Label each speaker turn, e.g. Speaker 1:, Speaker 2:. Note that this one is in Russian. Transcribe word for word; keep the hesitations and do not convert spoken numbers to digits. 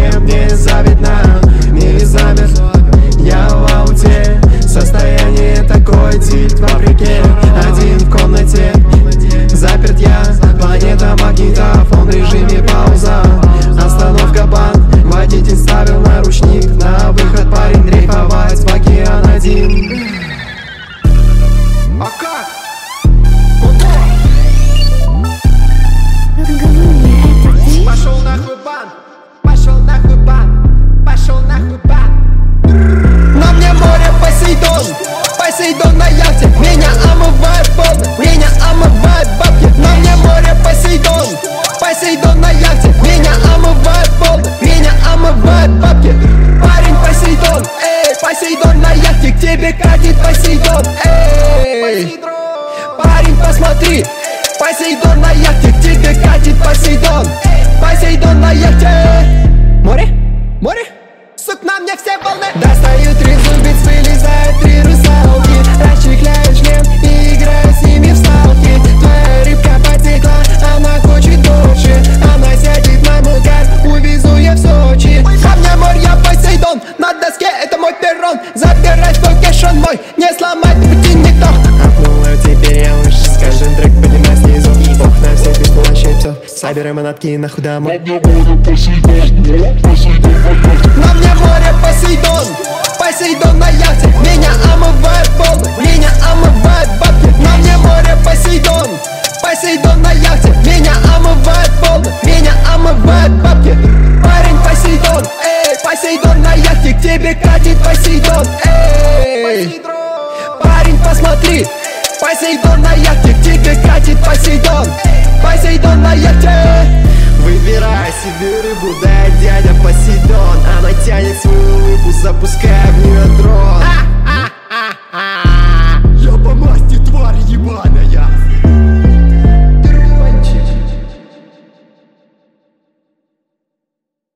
Speaker 1: кем не завидна. В мире замер, я в ауте. Состояние такое, тильт в Африке. Один в комнате, заперт я. Планета магнитофон в режиме пауза. Остановка банк, водитель ставил наручник. На выход парень дрейфовать в океан один. А как? Пошел нахуй бан, пошел нахуй бан, пошел нахуй бан. На мне море Посейдон, Посейдон на яхте. Меня омывает волны, меня омывает бабки. На мне море Посейдон, Посейдон на яхте. Меня омывает волны, меня омывает бабки. Парень Посейдон, эй, Посейдон на яхте. К тебе катит Посейдон, эй. Парень, посмотри, Посейдон на яхте. К тебе катит Посейдон, Посейдон на яхте. Море, море, сук, на мне все волны. Достают три зубиц, вылезают три русалки. Расчехляют шлем и играю с ними в салки. Твоя рыбка потекла, она хочет больше. Она сядет на мой газ, увезу я в Сочи. Ко мне море, я Посейдон, на доске это мой перрон. Забирай свой кэш, он мой, не сломать пути никто. Апнула теперь я лучше, скажем трек, поднимай снизу. Ох, на всех без плащей псов, собираем манатки на худому. На мне море Посейдон, на мне море Посейдон, Посейдон на яхте. Меня омывает волны, меня омывает бабки. На мне море Посейдон, Посейдон на яхте. Меня омывает волны, меня омывает бабки. Парень Посейдон, эй, Посейдон на яхте. К тебе катит Посейдон, эй. Парень, посмотри, Посейдон на яхте. К тебе катит Посейдон, Посейдон на яхте. Выбирай себе рыбу, дай дядя Посейдон. Она тянет свою улыбку, запуская в нее дрон.